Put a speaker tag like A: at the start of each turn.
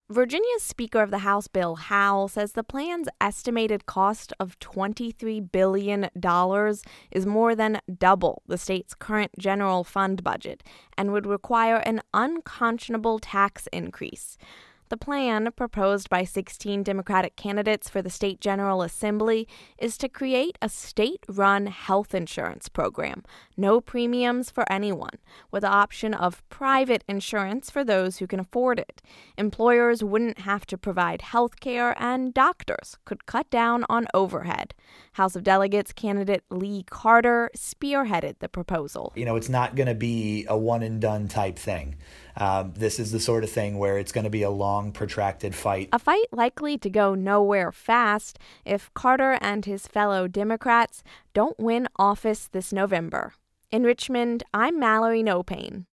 A: Virginia's Speaker of the House, Bill Howell, says the plan's estimated cost of $23 billion is more than double the state's current general fund budget and would require an unconscionable tax increase. The plan, proposed by 16 Democratic candidates for the state General Assembly, is to create a state-run health insurance program, no premiums for anyone, with the option of private insurance for those who can afford it. Employers wouldn't have to provide health care, and doctors could cut down on overhead. House of Delegates candidate Lee Carter spearheaded the proposal.
B: It's not going to be a one-and-done type thing. This is the sort of thing where it's going to be a long, protracted fight.
A: A fight likely to go nowhere fast if Carter and his fellow Democrats don't win office this November. In Richmond, I'm Mallory Nopane.